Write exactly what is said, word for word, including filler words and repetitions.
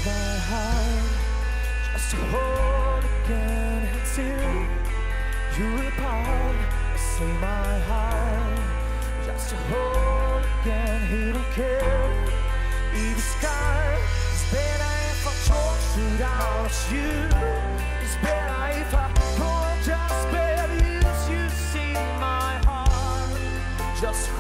my heart just to hold again until you're apart. I say my heart just to hold again. He don't care if the sky is better if I talk without you. It's better if I go and just bear you. You see my heart just